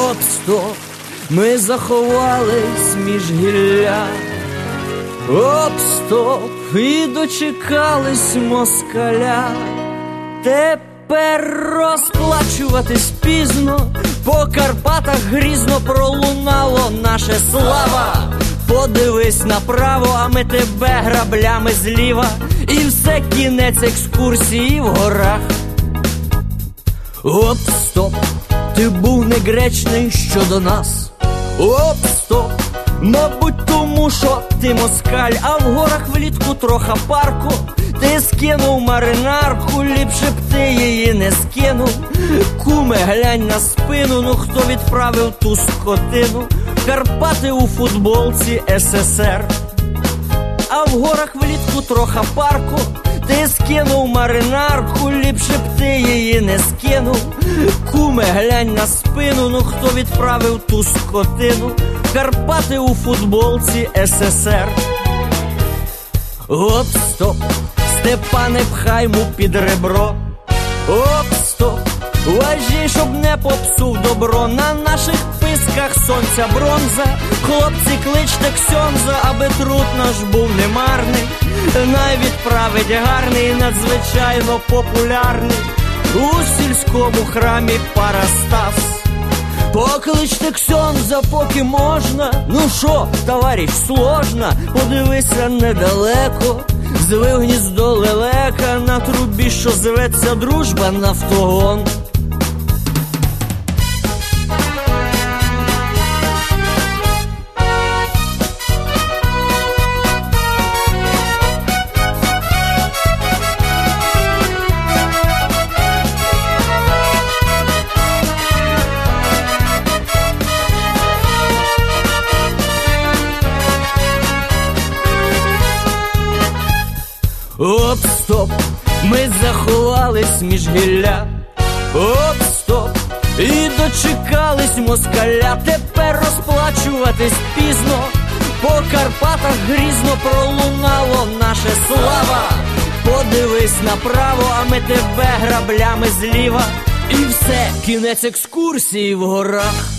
Оп, стоп, ми заховались між гілля. Оп, стоп, і дочекались москаля. Тепер розплачуватись пізно, по Карпатах грізно пролунало наше слава. Подивись направо, а ми тебе граблями зліва. І все, кінець екскурсії в горах. Оп, стоп, ти був негречний щодо нас. Оп, стоп, мабуть тому, що ти москаль, а в горах влітку троха парку. Ти скинув маринарку, ліпше б ти її не скинув. Куме, глянь на спину, ну хто відправив ту скотину? Карпати у футболці СССР. А в горах влітку троха парку. Ти скинув маринарку, ліпше б ти її не скинув. Куме, глянь на спину, ну хто відправив ту скотину? Карпати у футболці СССР. Оп, стоп, Степане, пхай му під ребро. Оп, стоп, важій, щоб не попсув добро. На наших писках сонця бронза. Хлопці, кличте ксьонза, аби труд наш був немарний. Най відправить гарний, надзвичайно популярний у сільському храмі Парастас. Покличте ксьонза, поки можна. Ну шо, товариш, сложно? Подивися недалеко, звив гніздо лелека на трубі, що зветься Дружба Нафтогон. Оп, стоп, ми заховались між гілля. Оп, стоп, і дочекались москаля. Тепер розплачуватись пізно, по Карпатах грізно пролунало наше слава. Подивись направо, а ми тебе граблями зліва. І все, кінець екскурсії в горах.